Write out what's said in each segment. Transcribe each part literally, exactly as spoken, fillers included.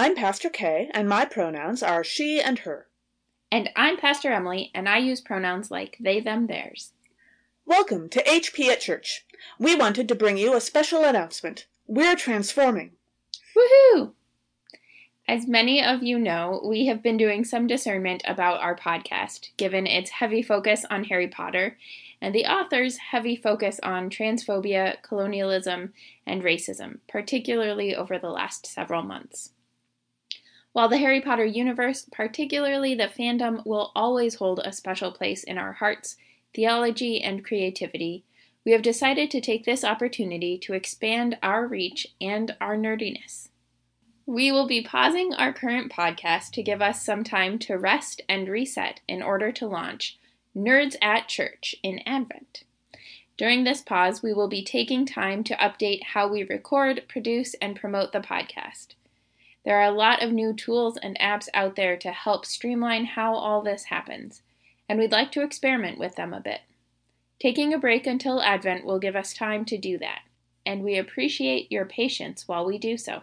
I'm Pastor Kay, and my pronouns are she and her. And I'm Pastor Emily, and I use pronouns like they, them, theirs. Welcome to H P at Church. We wanted to bring you a special announcement. We're transforming. Woohoo! As many of you know, we have been doing some discernment about our podcast, given its heavy focus on Harry Potter and the author's heavy focus on transphobia, colonialism, and racism, particularly over the last several months. While the Harry Potter universe, particularly the fandom, will always hold a special place in our hearts, theology, and creativity, we have decided to take this opportunity to expand our reach and our nerdiness. We will be pausing our current podcast to give us some time to rest and reset in order to launch Nerds at Church in Advent. During this pause, we will be taking time to update how we record, produce, and promote the podcast. There are a lot of new tools and apps out there to help streamline how all this happens, and we'd like to experiment with them a bit. Taking a break until Advent will give us time to do that, and we appreciate your patience while we do so.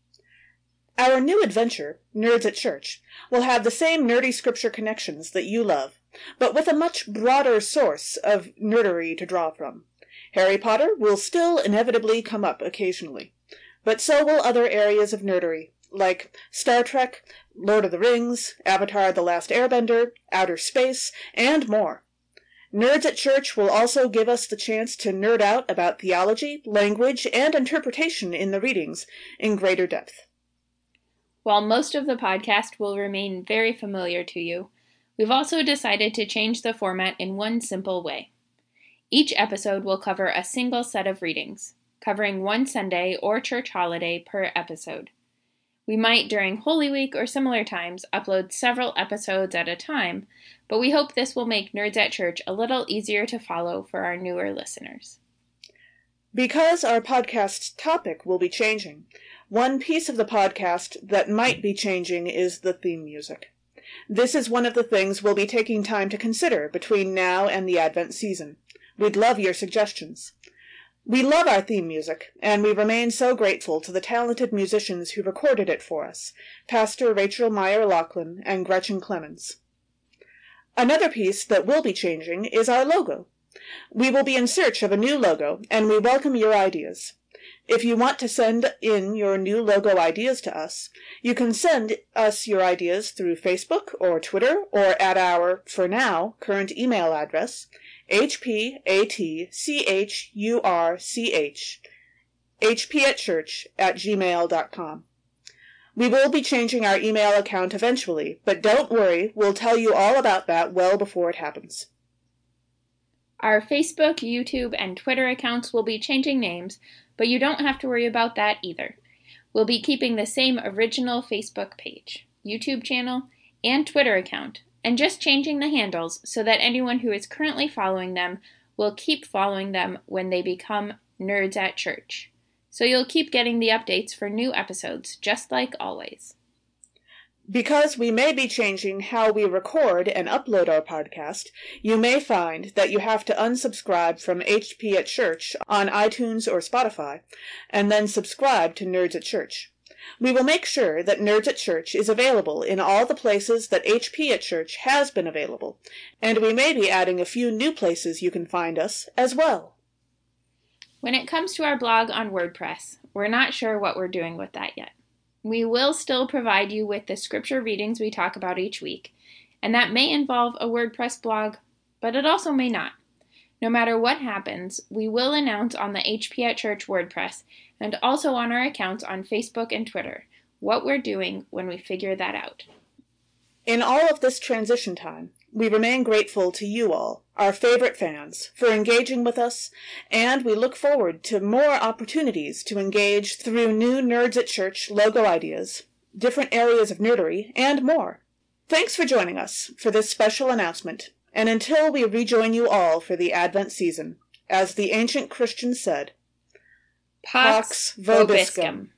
Our new adventure, Nerds at Church, will have the same nerdy scripture connections that you love, but with a much broader source of nerdery to draw from. Harry Potter will still inevitably come up occasionally, but so will other areas of nerdery, like Star Trek, Lord of the Rings, Avatar: The Last Airbender, outer space, and more. Nerds at Church will also give us the chance to nerd out about theology, language, and interpretation in the readings in greater depth. While most of the podcast will remain very familiar to you, we've also decided to change the format in one simple way. Each episode will cover a single set of readings, covering one Sunday or church holiday per episode. We might, during Holy Week or similar times, upload several episodes at a time, but we hope this will make Nerds at Church a little easier to follow for our newer listeners. Because our podcast topic will be changing, one piece of the podcast that might be changing is the theme music. This is one of the things we'll be taking time to consider between now and the Advent season. We'd love your suggestions. We love our theme music, and we remain so grateful to the talented musicians who recorded it for us, Pastor Rachel Meyer-Laughlin and Gretchen Clemens. Another piece that will be changing is our logo. We will be in search of a new logo, and we welcome your ideas. If you want to send in your new logo ideas to us, you can send us your ideas through Facebook or Twitter or at our, for now, current email address, h p a t c h u r c h, h p at church at gmail dot com. We will be changing our email account eventually, but don't worry, we'll tell you all about that well before it happens. Our Facebook, YouTube, and Twitter accounts will be changing names, but you don't have to worry about that either. We'll be keeping the same original Facebook page, YouTube channel, and Twitter account, and just changing the handles so that anyone who is currently following them will keep following them when they become Nerds at Church. So you'll keep getting the updates for new episodes, just like always. Because we may be changing how we record and upload our podcast, you may find that you have to unsubscribe from H P at Church on iTunes or Spotify, and then subscribe to Nerds at Church. We will make sure that Nerds at Church is available in all the places that H P at Church has been available, and we may be adding a few new places you can find us as well. When it comes to our blog on WordPress, we're not sure what we're doing with that yet. We will still provide you with the scripture readings we talk about each week, and that may involve a WordPress blog, but it also may not. No matter what happens, we will announce on the H P at Church WordPress and also on our accounts on Facebook and Twitter what we're doing when we figure that out. In all of this transition time, we remain grateful to you all, our favorite fans, for engaging with us, and we look forward to more opportunities to engage through new Nerds at Church logo ideas, different areas of nerdery, and more. Thanks for joining us for this special announcement, and until we rejoin you all for the Advent season, as the ancient Christians said, Pax Vobiscum.